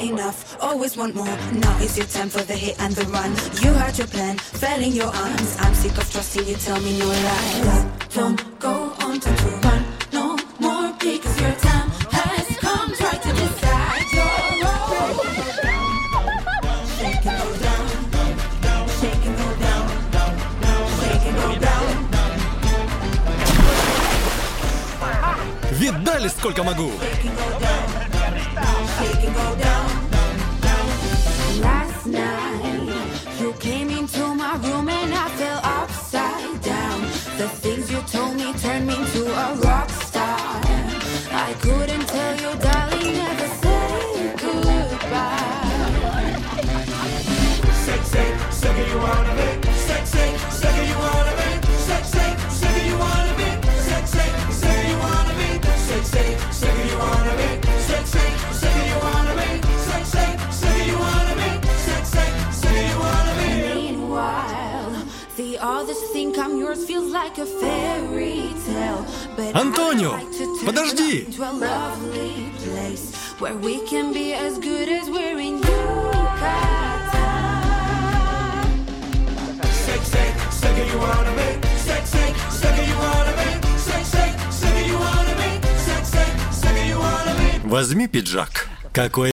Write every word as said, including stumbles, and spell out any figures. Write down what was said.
enough, always want more. Now is your time for the hit and the run. You had your plan, fell in your arms. I'm sick of trusting you, tell me no lies. Don't go on to run no more, because your time has come. Try to decide your role. Shake and go down, shake and go down, shake and go down. Видали, сколько могу? Last night you came into my room and I fell upside down. The things you told me turned me to a rock star. I couldn't tell you, darling, never say goodbye. Sexy, sexy, you wanna be. Sexy, sexy, you wanna be. Sexy, sexy, you wanna be. Sexy, sexy, you wanna be. Sexy, sexy, you wanna be. Sexy, sexy, you wanna be. Sexy, sexy, you wanna be. Sexy, sexy, you wanna be. Meanwhile, the others think I'm yours, feels like a fairy tale. But Антонио, I'd like to turn подожди! it into a lovely place where we can be as good as we're in Yucatan. Sexy, sexy, you wanna be. Sexy, sexy, you wanna be. Sexy, sexy, you wanna be. Sexy, sexy, you wanna be. Возьми пиджак. Какой